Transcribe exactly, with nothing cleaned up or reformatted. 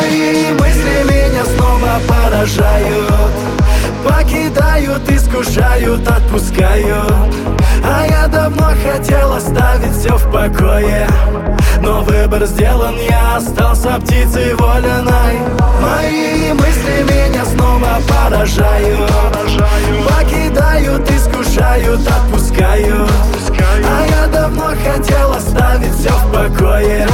Мои мысли меня снова поражают, покидают, искушают, отпускают. А я давно хотел оставить все в покое, но выбор сделан, я остался птицей вольной. Мои мысли меня снова поражают, покидают, искушают, отпускают. А я давно хотел оставить все в покое,